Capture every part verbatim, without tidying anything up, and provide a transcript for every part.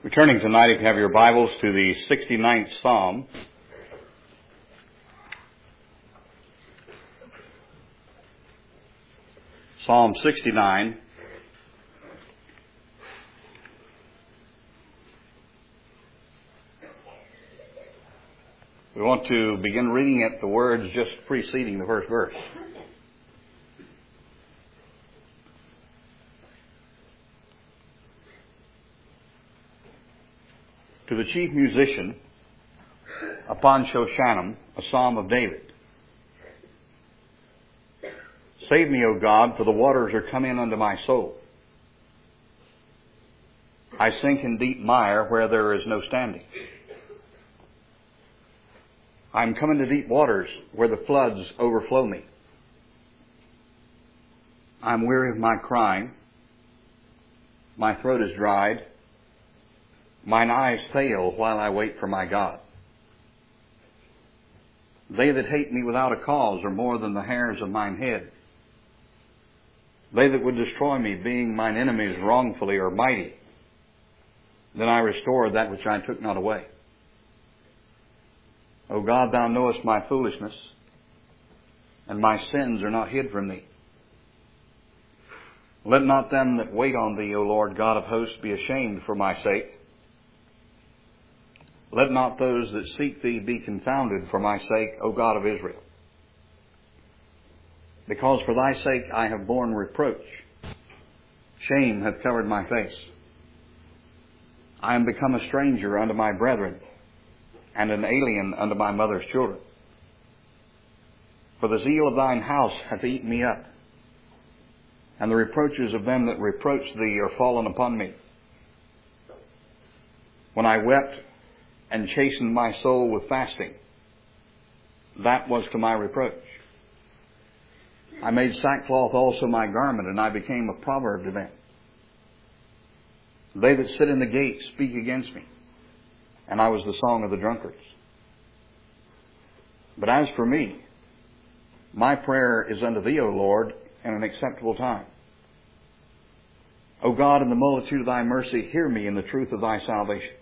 Returning tonight, if you have your Bibles, to the sixty-ninth Psalm. Psalm sixty-nine. We want to begin reading at the words just preceding the first verse. To the chief musician, upon Shoshanim, a psalm of David. Save me, O God, for the waters are come in unto my soul. I sink in deep mire where there is no standing. I am come into deep waters where the floods overflow me. I am weary of my crying. My throat is dried. Mine eyes fail while I wait for my God. They that hate me without a cause are more than the hairs of mine head. They that would destroy me, being mine enemies wrongfully, are mighty. Then I restored that which I took not away. O God, thou knowest my foolishness, and my sins are not hid from thee. Let not them that wait on thee, O Lord God of hosts, be ashamed for my sake. Let not those that seek thee be confounded for my sake, O God of Israel. Because for thy sake I have borne reproach. Shame hath covered my face. I am become a stranger unto my brethren, and an alien unto my mother's children. For the zeal of thine house hath eaten me up, and the reproaches of them that reproach thee are fallen upon me. When I wept and chastened my soul with fasting, that was to my reproach. I made sackcloth also my garment, and I became a proverb to them. They that sit in the gate speak against me, and I was the song of the drunkards. But as for me, my prayer is unto thee, O Lord, in an acceptable time. O God, in the multitude of thy mercy, hear me in the truth of thy salvation.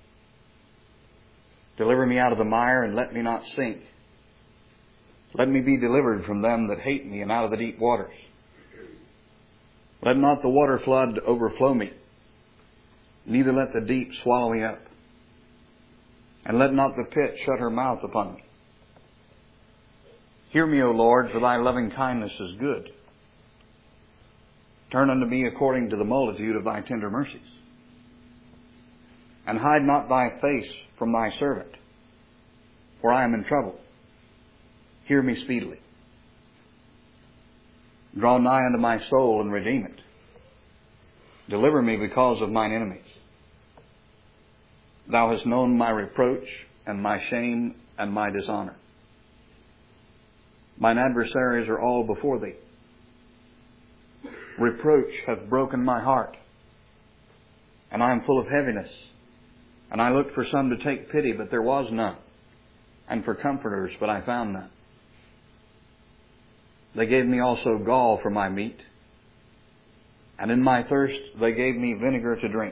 Deliver me out of the mire, and let me not sink. Let me be delivered from them that hate me, and out of the deep waters. Let not the water flood overflow me, neither let the deep swallow me up. And let not the pit shut her mouth upon me. Hear me, O Lord, for thy loving kindness is good. Turn unto me according to the multitude of thy tender mercies. And hide not thy face from thy servant, for I am in trouble. Hear me speedily. Draw nigh unto my soul and redeem it. Deliver me because of mine enemies. Thou hast known my reproach and my shame and my dishonor. Mine adversaries are all before thee. Reproach hath broken my heart, and I am full of heaviness. And I looked for some to take pity, but there was none, and for comforters, but I found none. They gave me also gall for my meat, and in my thirst they gave me vinegar to drink.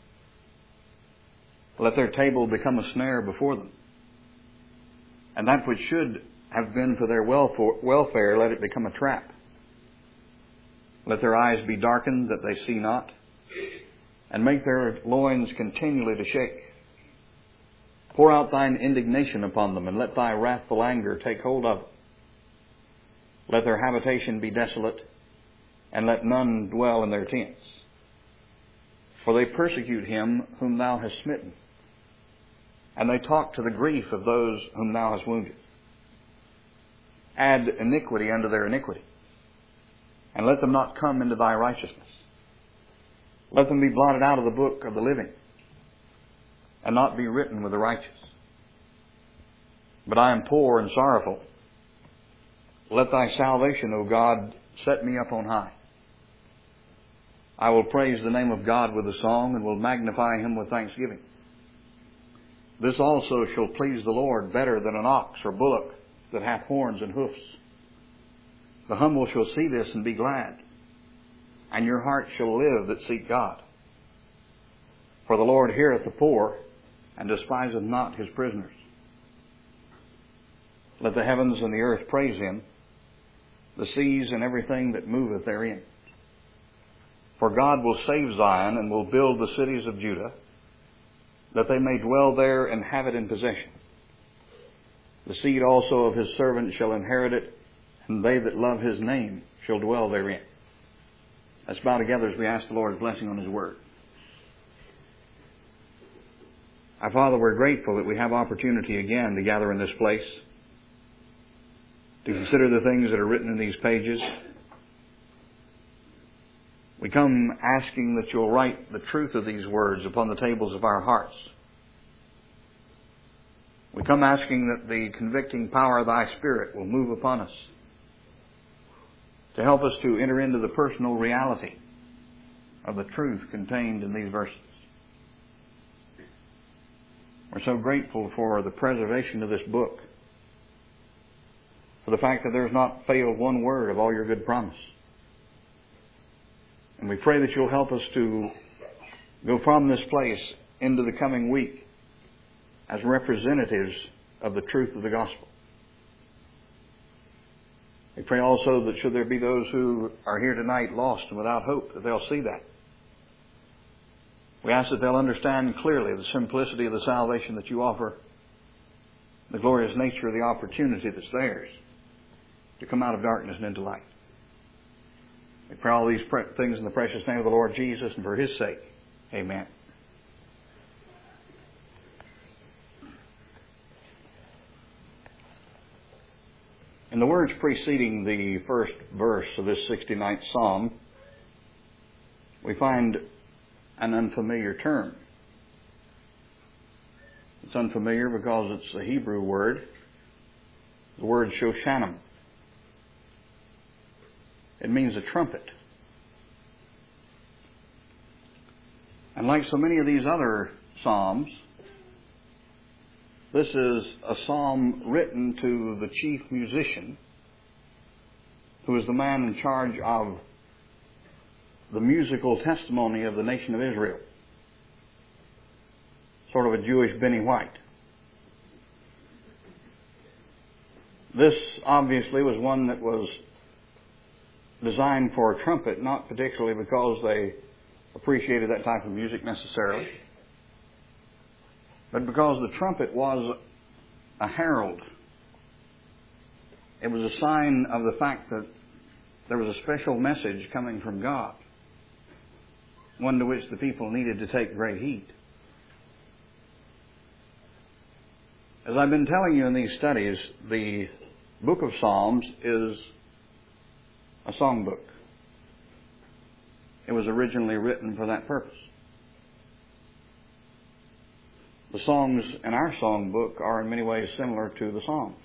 Let their table become a snare before them, and that which should have been for their welfare, let it become a trap. Let their eyes be darkened that they see not, and make their loins continually to shake. Pour out thine indignation upon them, and let thy wrathful anger take hold of them. Let their habitation be desolate, and let none dwell in their tents. For they persecute him whom thou hast smitten, and they talk to the grief of those whom thou hast wounded. Add iniquity unto their iniquity, and let them not come into thy righteousness. Let them be blotted out of the book of the living, and not be written with the righteous. But I am poor and sorrowful. Let thy salvation, O God, set me up on high. I will praise the name of God with a song, and will magnify him with thanksgiving. This also shall please the Lord better than an ox or bullock that hath horns and hoofs. The humble shall see this and be glad, and your heart shall live that seek God. For the Lord heareth the poor, and despiseth not his prisoners. Let the heavens and the earth praise him, the seas and everything that moveth therein. For God will save Zion, and will build the cities of Judah, that they may dwell there and have it in possession. The seed also of his servant shall inherit it, and they that love his name shall dwell therein. Let's bow together as we ask the Lord's blessing on his word. Our Father, we're grateful that we have opportunity again to gather in this place, to consider the things that are written in these pages. We come asking that you'll write the truth of these words upon the tables of our hearts. We come asking that the convicting power of thy Spirit will move upon us to help us to enter into the personal reality of the truth contained in these verses. We're so grateful for the preservation of this book, for the fact that there's not failed one word of all your good promise. And we pray that you'll help us to go from this place into the coming week as representatives of the truth of the gospel. We pray also that should there be those who are here tonight lost and without hope, that they'll see that. We ask that they'll understand clearly the simplicity of the salvation that you offer, the glorious nature of the opportunity that's theirs to come out of darkness and into light. We pray all these things in the precious name of the Lord Jesus and for his sake. Amen. In the words preceding the first verse of this sixty-ninth Psalm, we find an unfamiliar term. It's unfamiliar because it's a Hebrew word, the word Shoshanim. It means a trumpet. And like so many of these other psalms, this is a psalm written to the chief musician, who is the man in charge of the musical testimony of the nation of Israel. Sort of a Jewish Benny White. This obviously was one that was designed for a trumpet, not particularly because they appreciated that type of music necessarily, but because the trumpet was a herald. It was a sign of the fact that there was a special message coming from God, one to which the people needed to take great heed. As I've been telling you in these studies, the book of Psalms is a songbook. It was originally written for that purpose. The songs in our songbook are in many ways similar to the Psalms.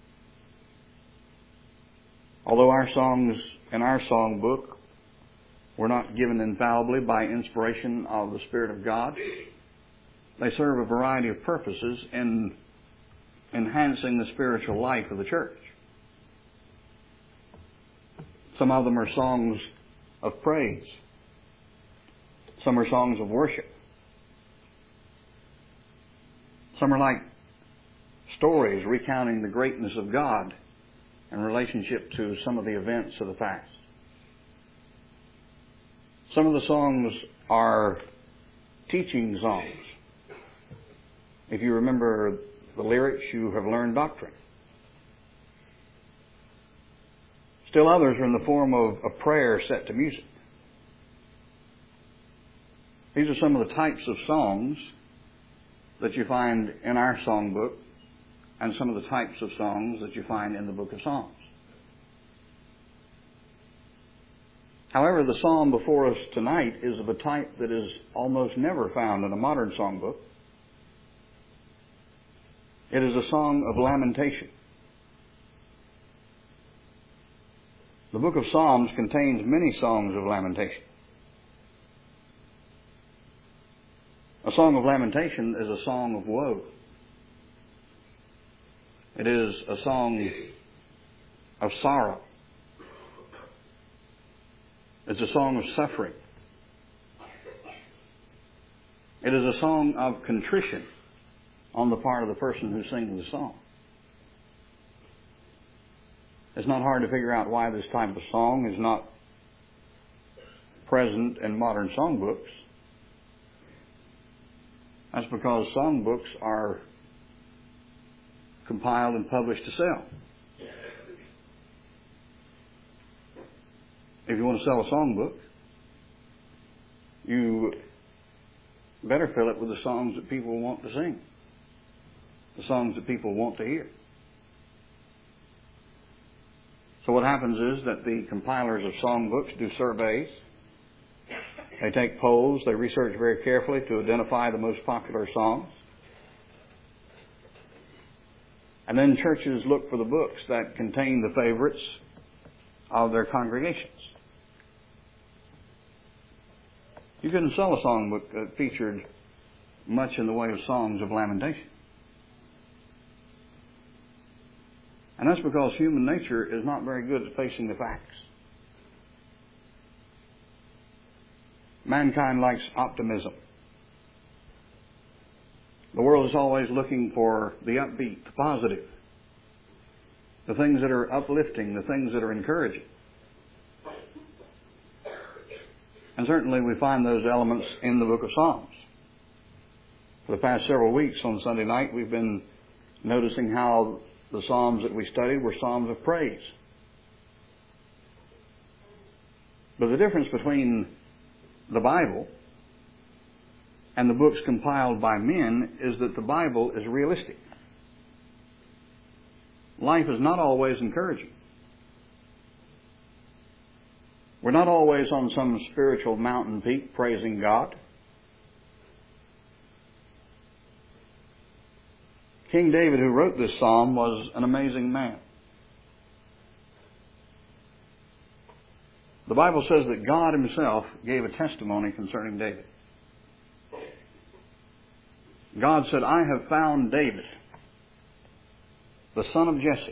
Although our songs in our songbook were not given infallibly by inspiration of the Spirit of God, they serve a variety of purposes in enhancing the spiritual life of the church. Some of them are songs of praise. Some are songs of worship. Some are like stories recounting the greatness of God in relationship to some of the events of the past. Some of the songs are teaching songs. If you remember the lyrics, you have learned doctrine. Still others are in the form of a prayer set to music. These are some of the types of songs that you find in our songbook and some of the types of songs that you find in the book of Psalms. However, the psalm before us tonight is of a type that is almost never found in a modern songbook. It is a song of lamentation. The book of Psalms contains many songs of lamentation. A song of lamentation is a song of woe. It is a song of sorrow. It's a song of suffering. It is a song of contrition on the part of the person who sings the song. It's not hard to figure out why this type of song is not present in modern songbooks. That's because songbooks are compiled and published to sell. If you want to sell a songbook, you better fill it with the songs that people want to sing, the songs that people want to hear. So what happens is that the compilers of songbooks do surveys. They take polls. They research very carefully to identify the most popular songs. And then churches look for the books that contain the favorites of their congregations. You couldn't sell a songbook that featured much in the way of songs of lamentation. And that's because human nature is not very good at facing the facts. Mankind likes optimism. The world is always looking for the upbeat, the positive, the things that are uplifting, the things that are encouraging. And certainly we find those elements in the book of Psalms. For the past several weeks on Sunday night, we've been noticing how the Psalms that we studied were Psalms of praise. But the difference between the Bible and the books compiled by men is that the Bible is realistic. Life is not always encouraging. We're not always on some spiritual mountain peak praising God. King David, who wrote this psalm, was an amazing man. The Bible says that God Himself gave a testimony concerning David. God said, "I have found David, the son of Jesse,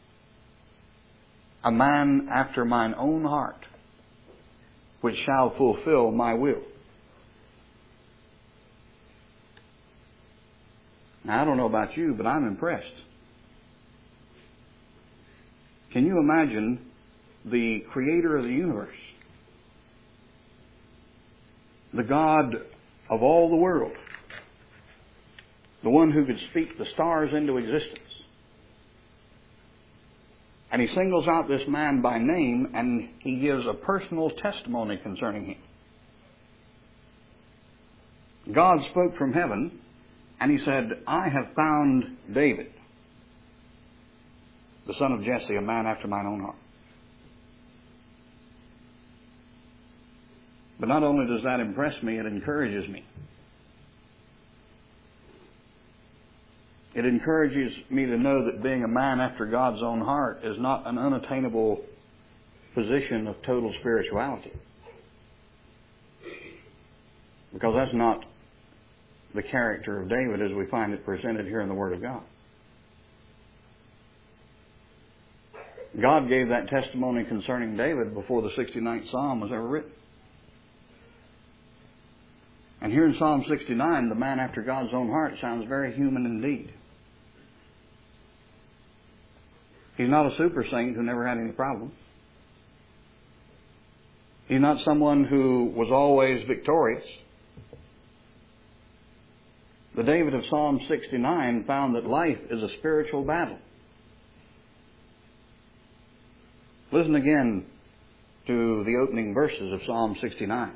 a man after mine own heart, which shall fulfill my will." Now, I don't know about you, but I'm impressed. Can you imagine the Creator of the universe, the God of all the world, the one who could speak the stars into existence, and He singles out this man by name and He gives a personal testimony concerning him. God spoke from heaven and He said, "I have found David, the son of Jesse, a man after mine own heart." But not only does that impress me, it encourages me. It encourages me to know that being a man after God's own heart is not an unattainable position of total spirituality. Because that's not the character of David as we find it presented here in the Word of God. God gave that testimony concerning David before the sixty-ninth Psalm was ever written. And here in Psalm sixty-nine, the man after God's own heart sounds very human indeed. He's not a super saint who never had any problems. He's not someone who was always victorious. The David of Psalm sixty-nine found that life is a spiritual battle. Listen again to the opening verses of Psalm sixty-nine.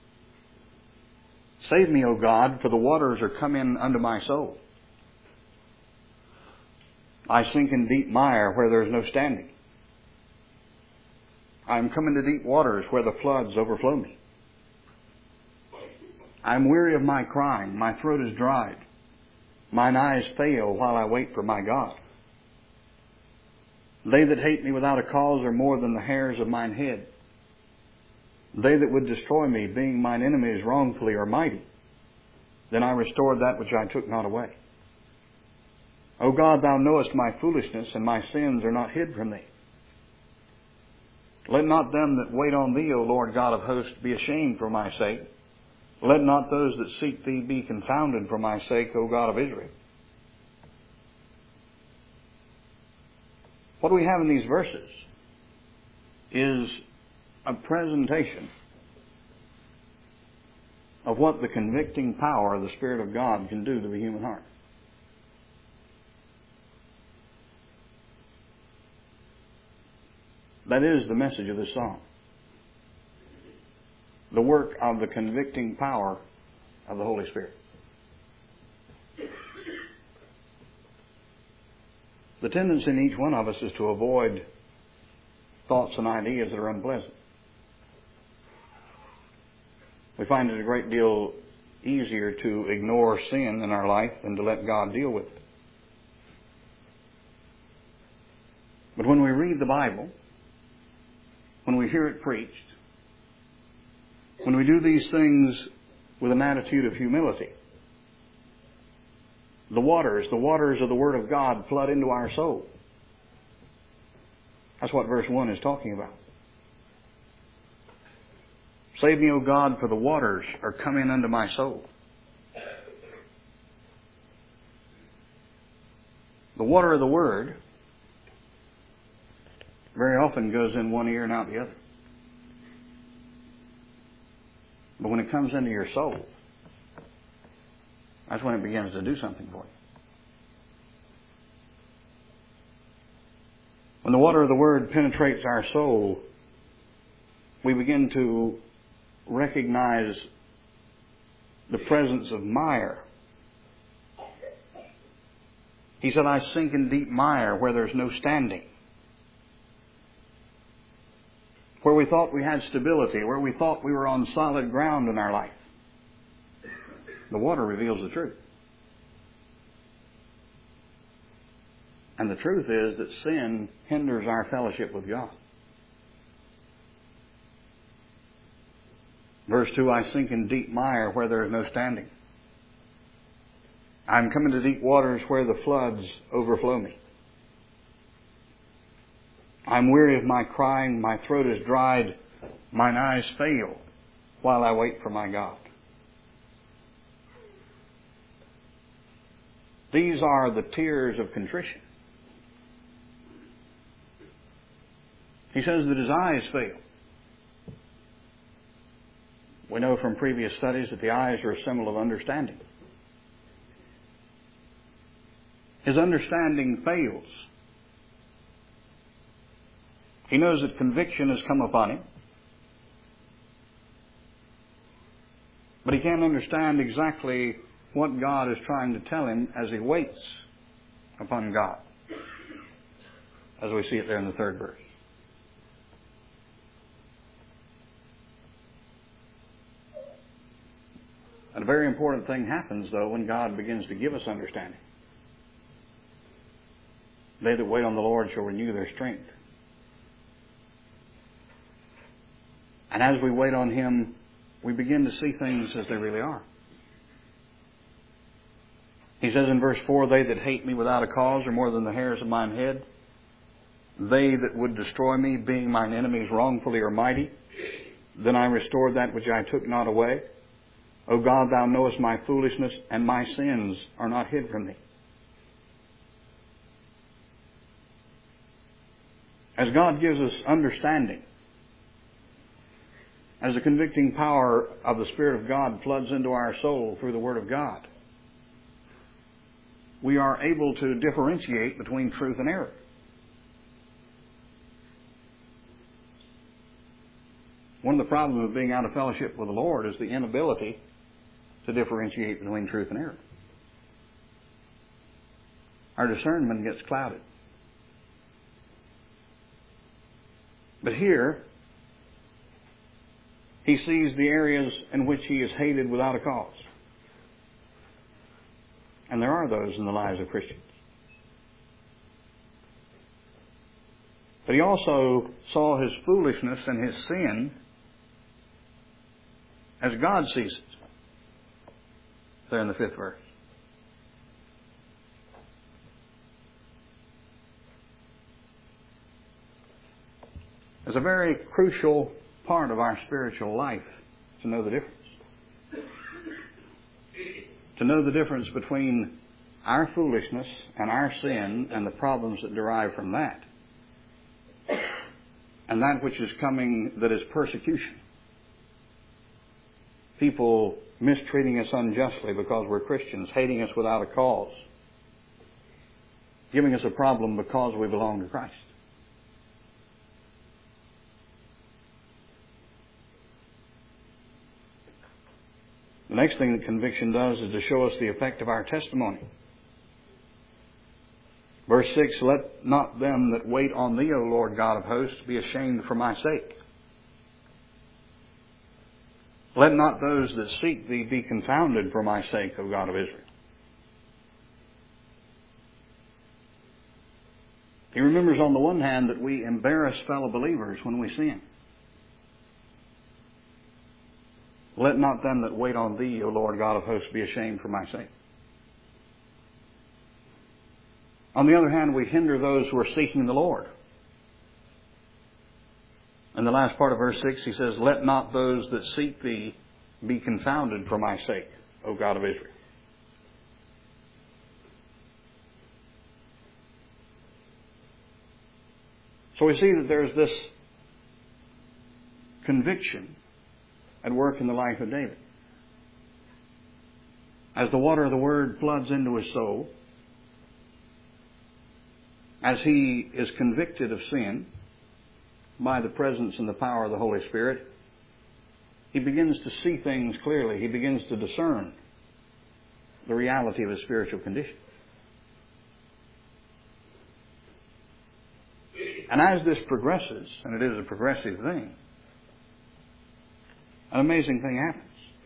"Save me, O God, for the waters are come in unto my soul. I sink in deep mire where there is no standing. I am come into deep waters where the floods overflow me. I am weary of my crying, my throat is dried. Mine eyes fail while I wait for my God. They that hate me without a cause are more than the hairs of mine head. They that would destroy me, being mine enemies wrongfully, are mighty. Then I restored that which I took not away. O God, Thou knowest my foolishness, and my sins are not hid from Thee. Let not them that wait on Thee, O Lord God of hosts, be ashamed for my sake. Let not those that seek Thee be confounded for my sake, O God of Israel. What we have in these verses is a presentation of what the convicting power of the Spirit of God can do to the human heart. That is the message of this song. The work of the convicting power of the Holy Spirit. The tendency in each one of us is to avoid thoughts and ideas that are unpleasant. We find it a great deal easier to ignore sin in our life than to let God deal with it. But when we read the Bible, when we hear it preached, when we do these things with an attitude of humility, the waters, the waters of the Word of God flood into our soul. That's what verse one is talking about. Save me, O God, for the waters are coming unto my soul. The water of the Word very often goes in one ear and out the other. But when it comes into your soul, that's when it begins to do something for you. When the water of the Word penetrates our soul, we begin to recognize the presence of mire. He said, I sink in deep mire where there's no standing. Where we thought we had stability, where we thought we were on solid ground in our life. The water reveals the truth. And the truth is that sin hinders our fellowship with God. Verse two, I sink in deep mire where there is no standing. I'm coming to deep waters where the floods overflow me. I'm weary of my crying, my throat is dried, mine eyes fail while I wait for my God. These are the tears of contrition. He says that his eyes fail. We know from previous studies that the eyes are a symbol of understanding. His understanding fails. He knows that conviction has come upon him. But he can't understand exactly what God is trying to tell him as he waits upon God. As we see it there in the third verse. And a very important thing happens, though, when God begins to give us understanding. They that wait on the Lord shall renew their strength. And as we wait on Him, we begin to see things as they really are. He says in verse four, they that hate me without a cause are more than the hairs of mine head. They that would destroy me, being mine enemies wrongfully, are mighty. Then I restored that which I took not away. O God, Thou knowest my foolishness, and my sins are not hid from Thee. As God gives us understanding, as the convicting power of the Spirit of God floods into our soul through the Word of God, we are able to differentiate between truth and error. One of the problems of being out of fellowship with the Lord is the inability to differentiate between truth and error. Our discernment gets clouded. But here, he sees the areas in which he is hated without a cause. And there are those in the lives of Christians. But he also saw his foolishness and his sin as God sees it. There in the fifth verse. It's a very crucial part of our spiritual life to know the difference. To know the difference between our foolishness and our sin and the problems that derive from that, and that which is coming that is persecution. People mistreating us unjustly because we're Christians, hating us without a cause, giving us a problem because we belong to Christ. The next thing that conviction does is to show us the effect of our testimony. Verse six, let not them that wait on thee, O Lord God of hosts, be ashamed for my sake. Let not those that seek thee be confounded for my sake, O God of Israel. He remembers on the one hand that we embarrass fellow believers when we sin. Let not them that wait on thee, O Lord God of hosts, be ashamed for my sake. On the other hand, we hinder those who are seeking the Lord. In the last part of verse six, he says, let not those that seek thee be confounded for my sake, O God of Israel. So we see that there's this conviction at work in the life of David. As the water of the Word floods into his soul, as he is convicted of sin by the presence and the power of the Holy Spirit, he begins to see things clearly. He begins to discern the reality of his spiritual condition. And as this progresses, and it is a progressive thing, an amazing thing happens.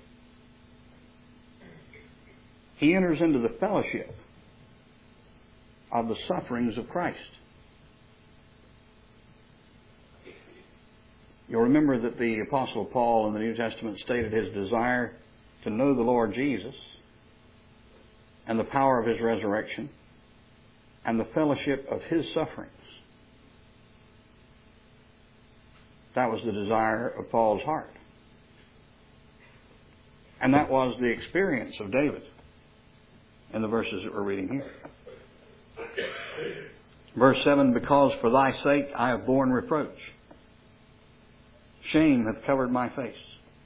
He enters into the fellowship of the sufferings of Christ. You'll remember that the Apostle Paul in the New Testament stated his desire to know the Lord Jesus and the power of his resurrection and the fellowship of his sufferings. That was the desire of Paul's heart. And that was the experience of David in the verses that we're reading here. Verse seven, because for thy sake I have borne reproach. Shame hath covered my face.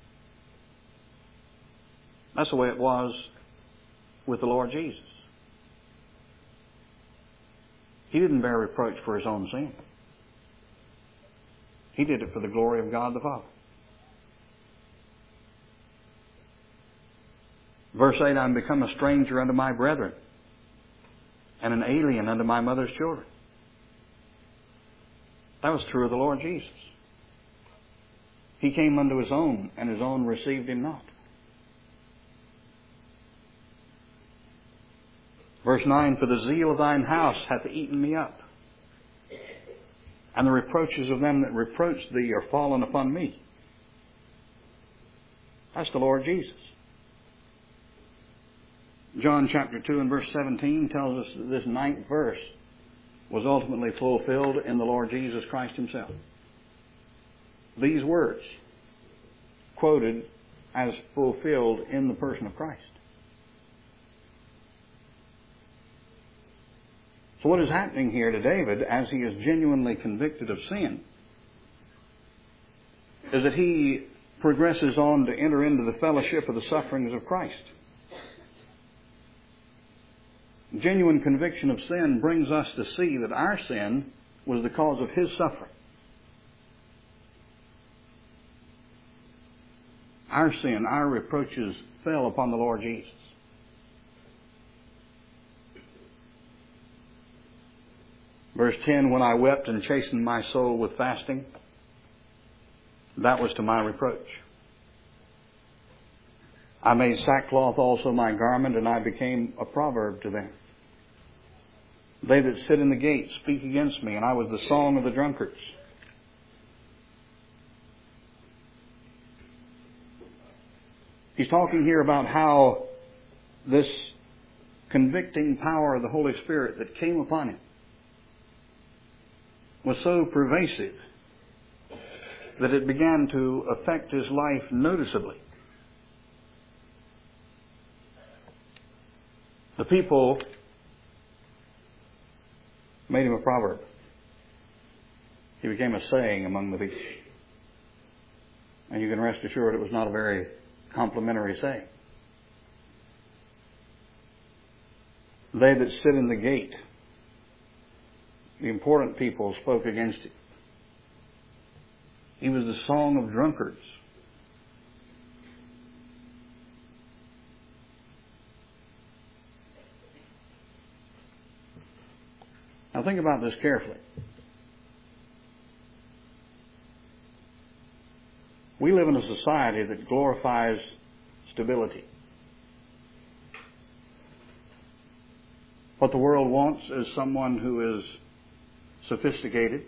That's the way it was with the Lord Jesus. He didn't bear reproach for his own sin. He did it for the glory of God the Father. Verse eight, I am become a stranger unto my brethren, and an alien unto my mother's children. That was true of the Lord Jesus. He came unto his own, and his own received him not. Verse nine, for the zeal of thine house hath eaten me up, and the reproaches of them that reproach thee are fallen upon me. That's the Lord Jesus. John chapter two and verse seventeen tells us that this ninth verse was ultimately fulfilled in the Lord Jesus Christ himself. These words quoted as fulfilled in the person of Christ. So what is happening here to David as he is genuinely convicted of sin is that he progresses on to enter into the fellowship of the sufferings of Christ. Genuine conviction of sin brings us to see that our sin was the cause of his suffering. Our sin, our reproaches fell upon the Lord Jesus. Verse ten, when I wept and chastened my soul with fasting, that was to my reproach. I made sackcloth also my garment, and I became a proverb to them. They that sit in the gate speak against me, and I was the song of the drunkards. He's talking here about how this convicting power of the Holy Spirit that came upon him was so pervasive that it began to affect his life noticeably. The people made him a proverb. He became a saying among the people. And you can rest assured it was not a very complimentary saying. They that sit in the gate, the important people, spoke against him. He was the song of drunkards. Now think about this carefully. We live in a society that glorifies stability. What the world wants is someone who is sophisticated,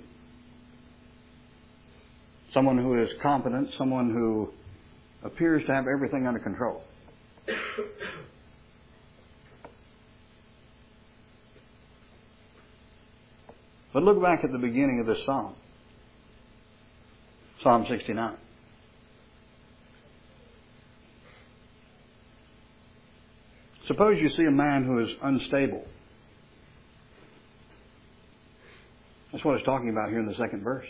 someone who is competent, someone who appears to have everything under control. But look back at the beginning of this psalm, Psalm sixty-nine. Suppose you see a man who is unstable. That's what it's talking about here in the second verse.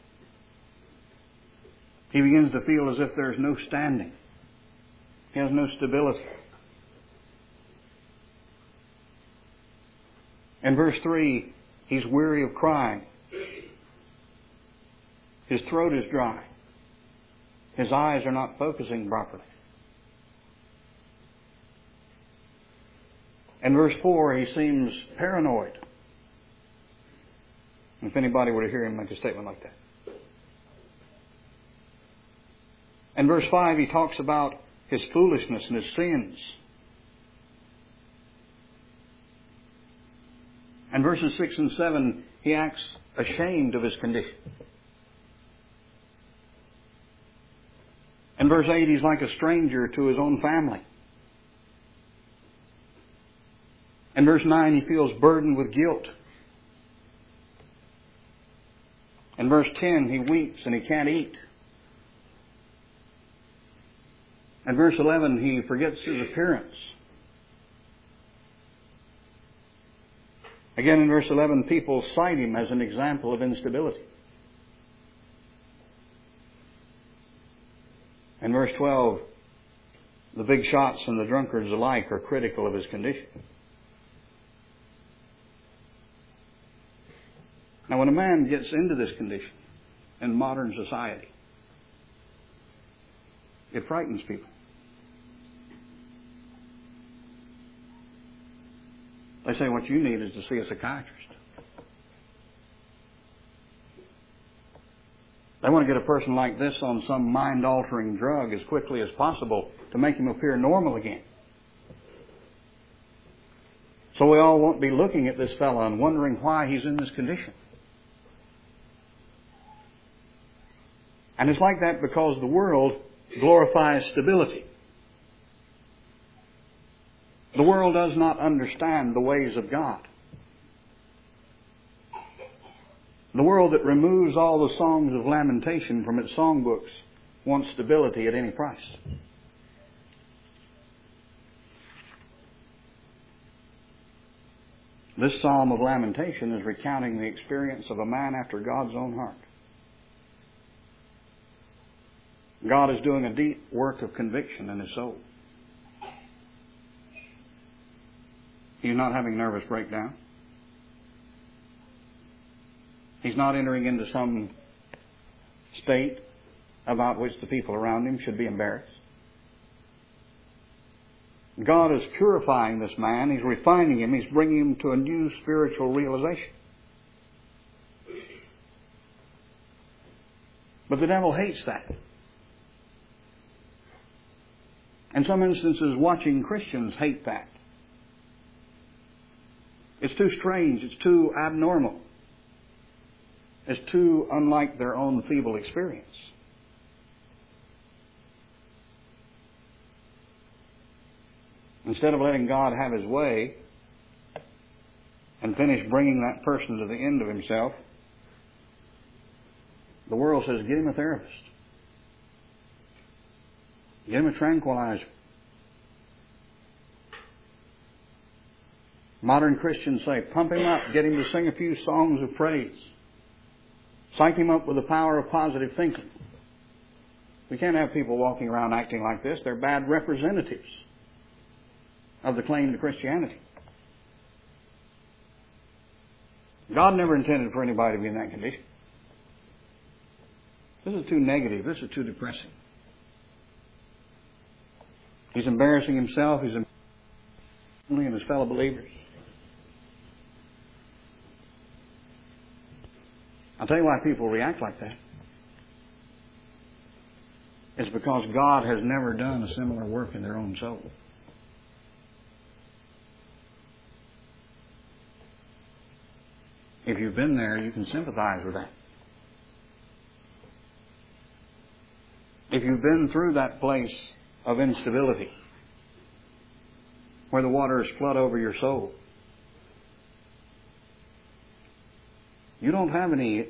He begins to feel as if there's no standing. He has no stability. In verse three, he's weary of crying. His throat is dry. His eyes are not focusing properly. In verse four, he seems paranoid. If anybody were to hear him make a statement like that. In verse five, he talks about his foolishness and his sins. In verses six and seven, he acts ashamed of his condition. In verse eight, he's like a stranger to his own family. In verse nine, he feels burdened with guilt. In verse ten, he weeps and he can't eat. In verse eleven, he forgets his appearance. Again, in verse eleven, people cite him as an example of instability. In verse twelve, the big shots and the drunkards alike are critical of his condition. Now, when a man gets into this condition in modern society, it frightens people. They say what you need is to see a psychiatrist. They want to get a person like this on some mind-altering drug as quickly as possible to make him appear normal again. So we all won't be looking at this fellow and wondering why he's in this condition. And it's like that because the world glorifies stability. The world does not understand the ways of God. The world that removes all the songs of lamentation from its songbooks wants stability at any price. This psalm of lamentation is recounting the experience of a man after God's own heart. God is doing a deep work of conviction in his soul. He's not having nervous breakdown. He's not entering into some state about which the people around him should be embarrassed. God is purifying this man. He's refining him. He's bringing him to a new spiritual realization. But the devil hates that. In some instances, watching Christians hate that. It's too strange. It's too abnormal. It's too unlike their own feeble experience. Instead of letting God have his way and finish bringing that person to the end of himself, the world says, get him a therapist. Get him a tranquilizer. Modern Christians say, pump him up, get him to sing a few songs of praise. Psych him up with the power of positive thinking. We can't have people walking around acting like this. They're bad representatives of the claim to Christianity. God never intended for anybody to be in that condition. This is too negative. This is too depressing. He's embarrassing himself. He's embarrassing his fellow believers. I'll tell you why people react like that. It's because God has never done a similar work in their own soul. If you've been there, you can sympathize with that. If you've been through that place of instability, where the waters flood over your soul, you don't have any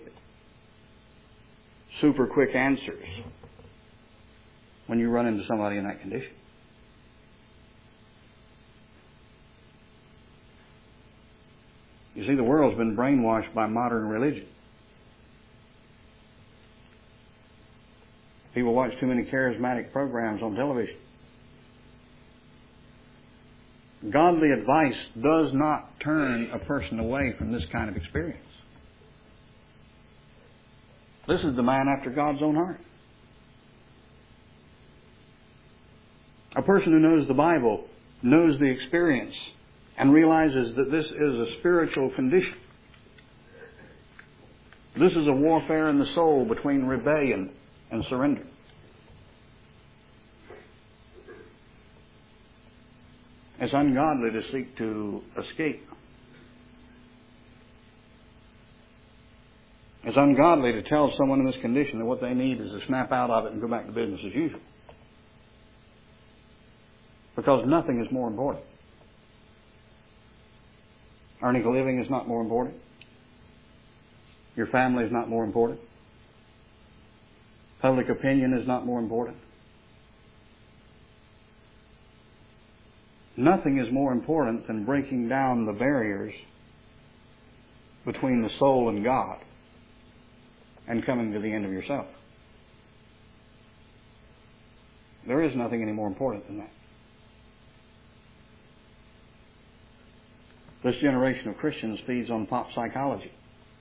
super quick answers when you run into somebody in that condition. You see, the world's been brainwashed by modern religion. People watch too many charismatic programs on television. Godly advice does not turn a person away from this kind of experience. This is the man after God's own heart. A person who knows the Bible knows the experience and realizes that this is a spiritual condition. This is a warfare in the soul between rebellion and surrender. It's ungodly to seek to escape. It's ungodly to tell someone in this condition that what they need is to snap out of it and go back to business as usual. Because nothing is more important. Earning a living is not more important. Your family is not more important. Public opinion is not more important. Nothing is more important than breaking down the barriers between the soul and God and coming to the end of yourself. There is nothing any more important than that. This generation of Christians feeds on pop psychology.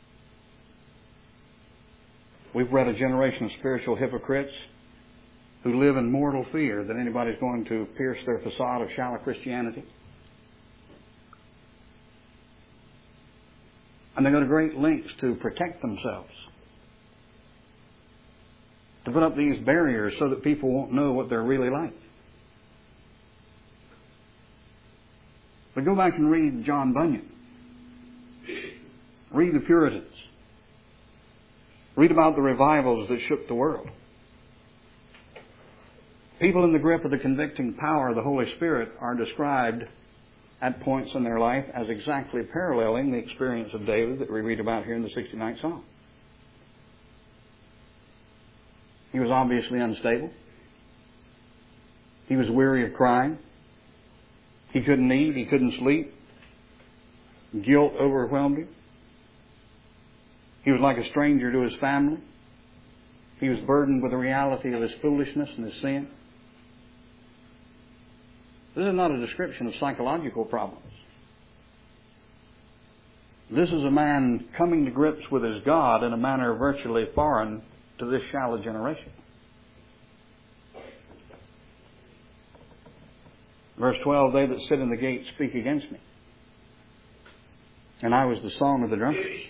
We've bred a generation of spiritual hypocrites who live in mortal fear that anybody's going to pierce their facade of shallow Christianity. And they go to great lengths to protect themselves, to put up these barriers so that people won't know what they're really like. But go back and read John Bunyan. Read the Puritans. Read about the revivals that shook the world. People in the grip of the convicting power of the Holy Spirit are described at points in their life as exactly paralleling the experience of David that we read about here in the sixty-ninth Psalm. He was obviously unstable. He was weary of crying. He couldn't eat. He couldn't sleep. Guilt overwhelmed him. He was like a stranger to his family. He was burdened with the reality of his foolishness and his sin. This is not a description of psychological problems. This is a man coming to grips with his God in a manner virtually foreign to this shallow generation. Verse twelve, they that sit in the gate speak against me. And I was the song of the drunkards.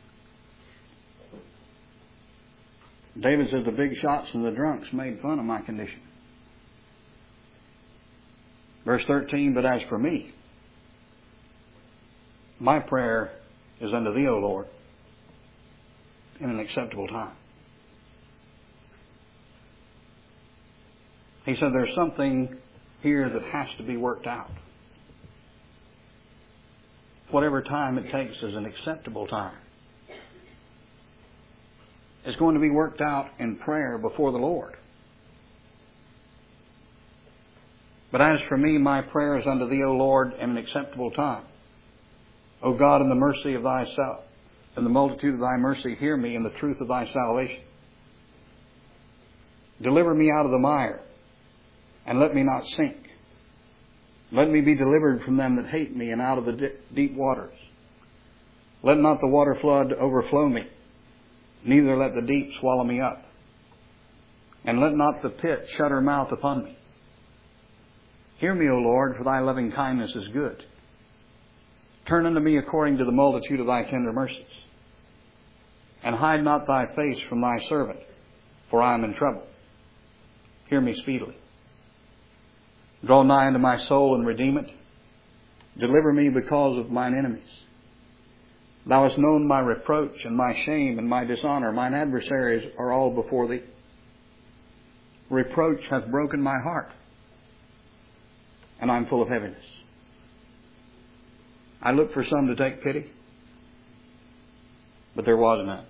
David says the big shots and the drunks made fun of my condition. Verse thirteen, but as for me, my prayer is unto thee, O Lord, in an acceptable time. He said there's something here that has to be worked out. Whatever time it takes is an acceptable time. It's going to be worked out in prayer before the Lord. But as for me, my prayer is unto thee, O Lord, in an acceptable time. O God, in the mercy of thy sal- in the multitude of thy mercy, hear me in the truth of thy salvation. Deliver me out of the mire, and let me not sink. Let me be delivered from them that hate me, and out of the di- deep waters. Let not the water flood overflow me, neither let the deep swallow me up. And let not the pit shut her mouth upon me. Hear me, O Lord, for thy loving kindness is good. Turn unto me according to the multitude of thy tender mercies. And hide not thy face from thy servant, for I am in trouble. Hear me speedily. Draw nigh unto my soul and redeem it. Deliver me because of mine enemies. Thou hast known my reproach and my shame and my dishonor. Mine adversaries are all before thee. Reproach hath broken my heart, and I am full of heaviness. I looked for some to take pity, but there was none.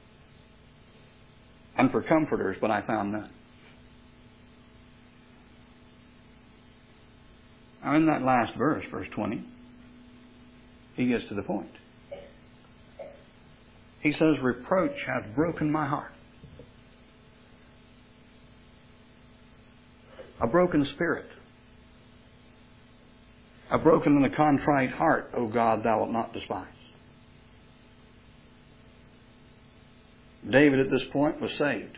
And for comforters, but I found none. Now in that last verse, verse twenty, he gets to the point. He says, reproach hath broken my heart. A broken spirit. A broken and a contrite heart, O God, thou wilt not despise. David at this point was saved.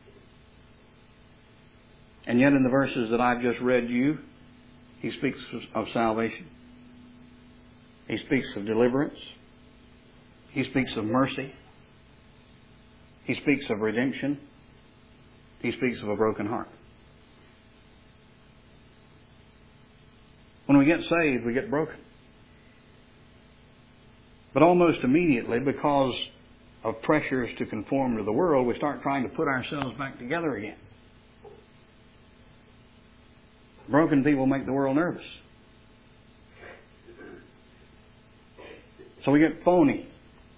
And yet in the verses that I've just read you, he speaks of salvation. He speaks of deliverance. He speaks of mercy. He speaks of redemption. He speaks of a broken heart. When we get saved, we get broken. But almost immediately, because of pressures to conform to the world, we start trying to put ourselves back together again. Broken people make the world nervous. So we get phony.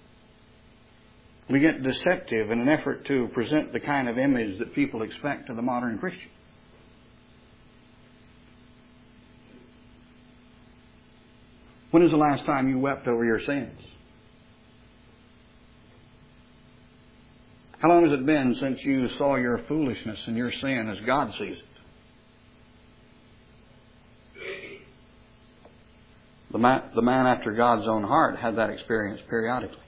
We get deceptive in an effort to present the kind of image that people expect of the modern Christian. When is the last time you wept over your sins? How long has it been since you saw your foolishness and your sin as God sees it? The man, the man after God's own heart had that experience periodically.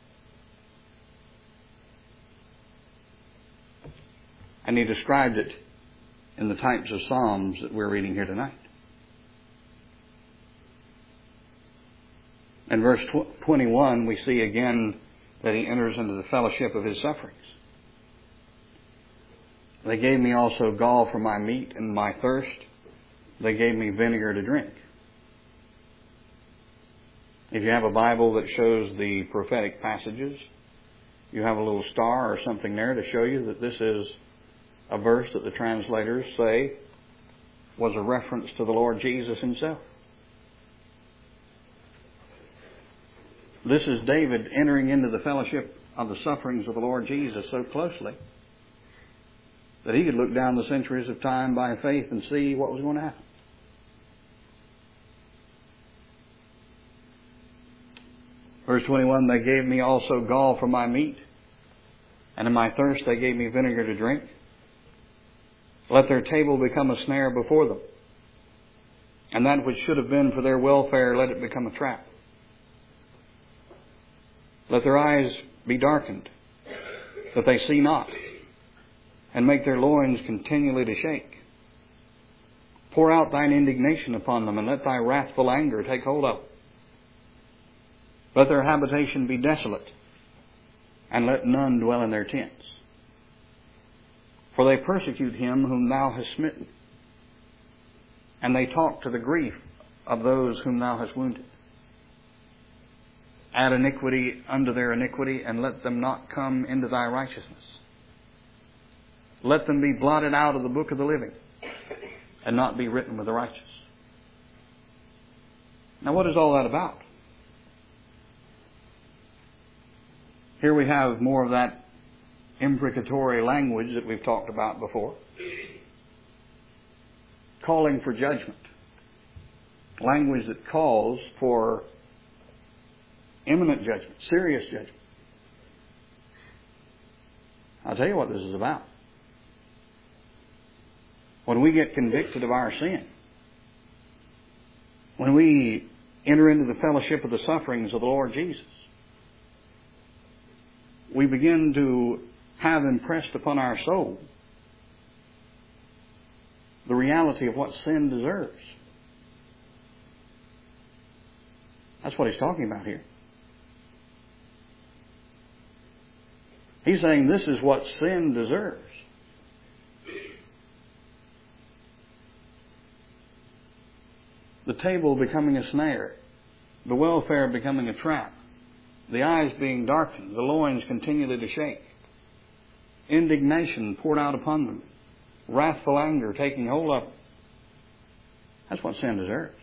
And he described it in the types of Psalms that we're reading here tonight. In verse twenty-one, we see again that he enters into the fellowship of his sufferings. They gave me also gall for my meat and my thirst. They gave me vinegar to drink. If you have a Bible that shows the prophetic passages, you have a little star or something there to show you that this is a verse that the translators say was a reference to the Lord Jesus himself. This is David entering into the fellowship of the sufferings of the Lord Jesus so closely that he could look down the centuries of time by faith and see what was going to happen. Verse twenty-one, they gave me also gall for my meat, and in my thirst they gave me vinegar to drink. Let their table become a snare before them, and that which should have been for their welfare, let it become a trap. Let their eyes be darkened, that they see not, and make their loins continually to shake. Pour out thine indignation upon them, and let thy wrathful anger take hold of them. Let their habitation be desolate, and let none dwell in their tents. For they persecute him whom thou hast smitten, and they talk to the grief of those whom thou hast wounded. Add iniquity unto their iniquity, and let them not come into thy righteousness. Let them be blotted out of the book of the living, and not be written with the righteous. Now what is all that about? Here we have more of that imprecatory language that we've talked about before. Calling for judgment. Language that calls for Imminent judgment. Serious judgment. I'll tell you what this is about. When we get convicted of our sin, when we enter into the fellowship of the sufferings of the Lord Jesus, we begin to have impressed upon our soul the reality of what sin deserves. That's what he's talking about here. He's saying this is what sin deserves. The table becoming a snare, the welfare becoming a trap, the eyes being darkened, the loins continually to shake, indignation poured out upon them, wrathful anger taking hold of them. That's what sin deserves.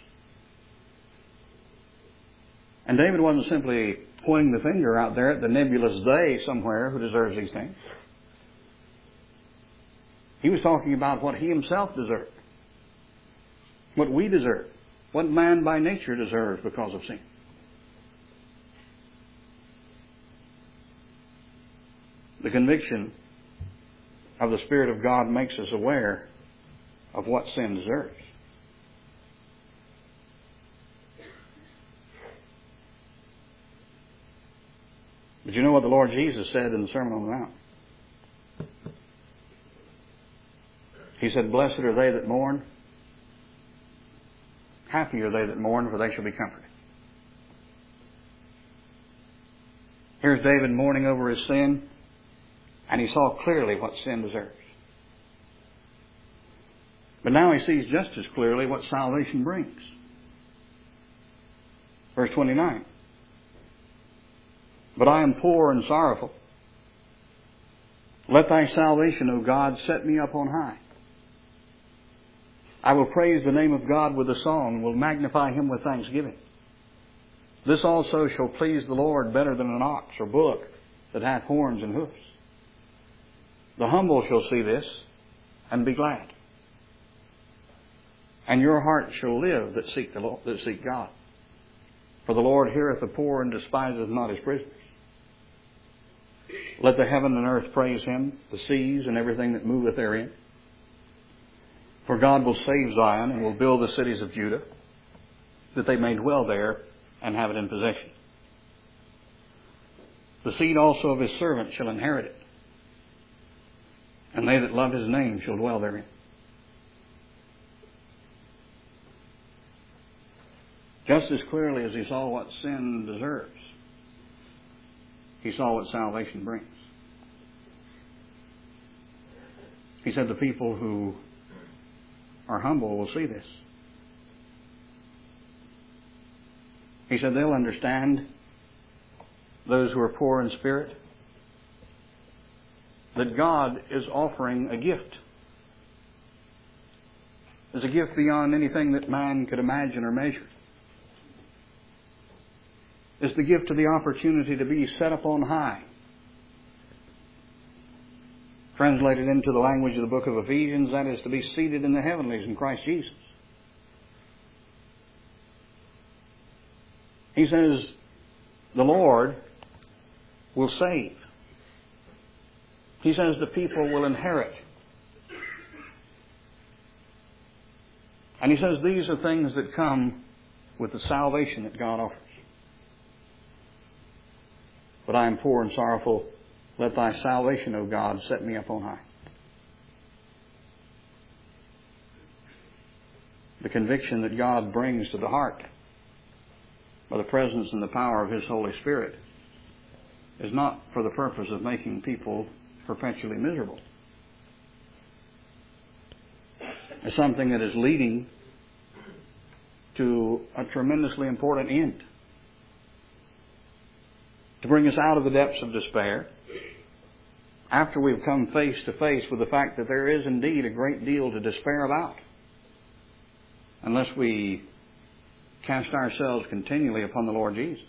And David wasn't simply pointing the finger out there at the nebulous they somewhere who deserves these things. He was talking about what he himself deserved, what we deserve, what man by nature deserves because of sin. The conviction of the Spirit of God makes us aware of what sin deserves. But you know what the Lord Jesus said in the Sermon on the Mount? He said, "Blessed are they that mourn. Happy are they that mourn, for they shall be comforted." Here's David mourning over his sin, and he saw clearly what sin deserves. But now he sees just as clearly what salvation brings. Verse twenty-nine. "But I am poor and sorrowful. Let thy salvation, O God, set me up on high. I will praise the name of God with a song, will magnify him with thanksgiving. This also shall please the Lord better than an ox or bullock that hath horns and hoofs. The humble shall see this and be glad. And your heart shall live that seek the Lord, that seek God. For the Lord heareth the poor and despiseth not his prisoners. Let the heaven and earth praise him, the seas and everything that moveth therein. For God will save Zion and will build the cities of Judah, that they may dwell there and have it in possession. The seed also of his servant shall inherit it, and they that love his name shall dwell therein." Just as clearly as he saw what sin deserves, he saw what salvation brings. He said the people who are humble will see this. He said they'll understand, those who are poor in spirit, that God is offering a gift. It's a gift beyond anything that man could imagine or measure. It's the gift of the opportunity to be set up on high. Translated into the language of the book of Ephesians, that is to be seated in the heavenlies in Christ Jesus. He says, the Lord will save. He says the people will inherit. And he says these are things that come with the salvation that God offers. "But I am poor and sorrowful. Let thy salvation, O God, set me up on high." The conviction that God brings to the heart by the presence and the power of his Holy Spirit is not for the purpose of making people perpetually miserable. It's something that is leading to a tremendously important end. To bring us out of the depths of despair, after we've come face to face with the fact that there is indeed a great deal to despair about, unless we cast ourselves continually upon the Lord Jesus.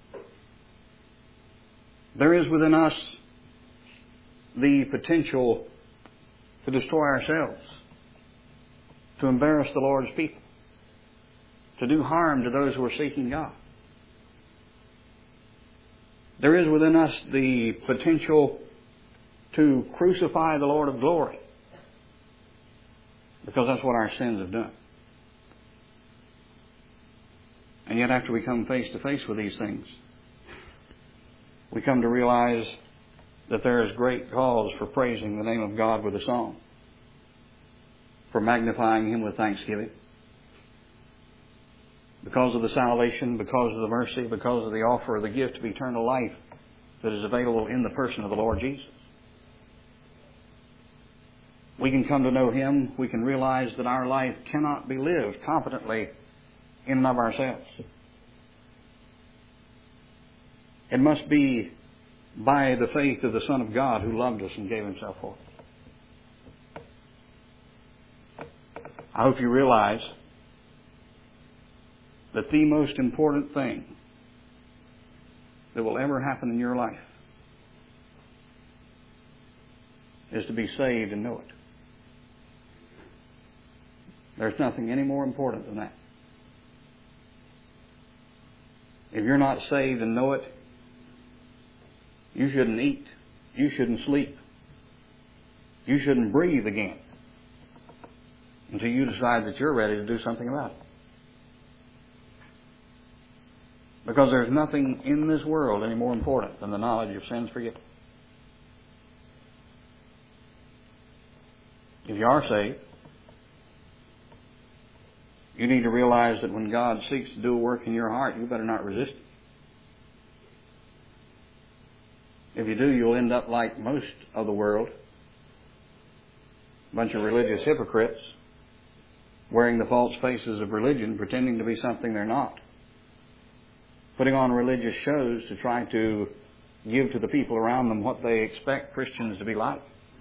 There is within us the potential to destroy ourselves, to embarrass the Lord's people, to do harm to those who are seeking God. There is within us the potential to crucify the Lord of glory, because that's what our sins have done. And yet after we come face to face with these things, we come to realize that there is great cause for praising the name of God with a song, for magnifying Him with thanksgiving, because of the salvation, because of the mercy, because of the offer of the gift of eternal life that is available in the person of the Lord Jesus. We can come to know Him. We can realize that our life cannot be lived competently in and of ourselves. It must be by the faith of the Son of God who loved us and gave Himself for us. I hope you realize that the most important thing that will ever happen in your life is to be saved and know it. There's nothing any more important than that. If you're not saved and know it, you shouldn't eat. You shouldn't sleep. You shouldn't breathe again until you decide that you're ready to do something about it. Because there's nothing in this world any more important than the knowledge of sin's forgiven. If you are saved, you need to realize that when God seeks to do a work in your heart, you better not resist it. If you do, you'll end up like most of the world, a bunch of religious hypocrites, wearing the false faces of religion, pretending to be something they're not, putting on religious shows to try to give to the people around them what they expect Christians to be like.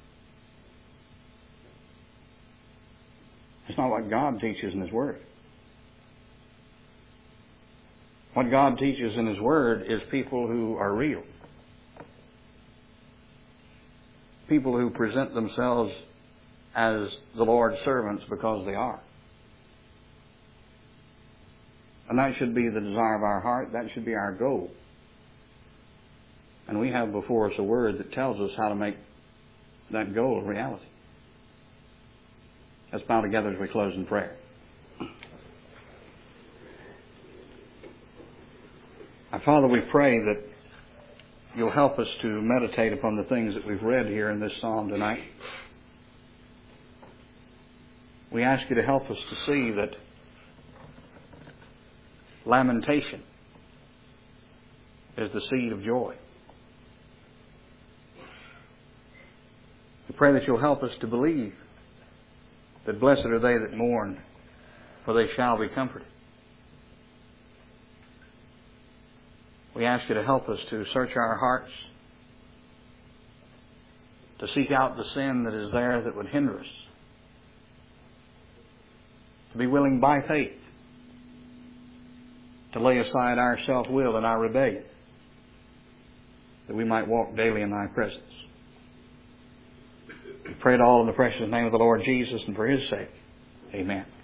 It's not what God teaches in His Word. What God teaches in His Word is people who are real. People who present themselves as the Lord's servants because they are. And that should be the desire of our heart. That should be our goal. And we have before us a Word that tells us how to make that goal a reality. Let's bow together as we close in prayer. Our Father, we pray that You'll help us to meditate upon the things that we've read here in this psalm tonight. We ask You to help us to see that lamentation is the seed of joy. We pray that You'll help us to believe that blessed are they that mourn, for they shall be comforted. We ask You to help us to search our hearts, to seek out the sin that is there that would hinder us, to be willing by faith to lay aside our self-will and our rebellion, that we might walk daily in Thy presence. We pray it all in the precious name of the Lord Jesus and for His sake. Amen.